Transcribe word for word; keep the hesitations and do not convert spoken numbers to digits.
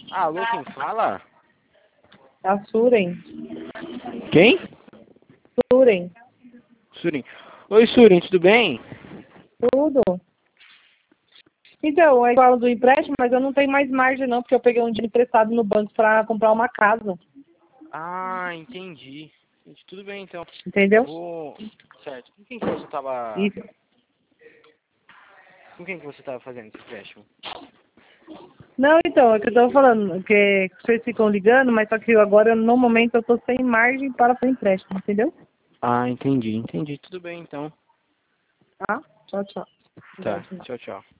Alô, quem fala? A Suren. Quem? Suren. Surin. Oi, Surin, tudo bem? Tudo. Então, eu falo do empréstimo, mas eu não tenho mais margem não, porque eu peguei um dinheiro emprestado no banco para comprar uma casa. Ah, entendi. Gente, tudo bem, então. Entendeu? Vou... Certo. Com quem que você tava... Isso. Com quem que você tava fazendo esse empréstimo? Não, então, é que eu tava falando, que vocês ficam ligando, mas só que agora, no momento, eu tô sem margem para fazer empréstimo, entendeu? Ah, entendi, entendi. Tudo bem, então. Tá? Tchau, tchau. Tá, Obrigada. tchau, tchau.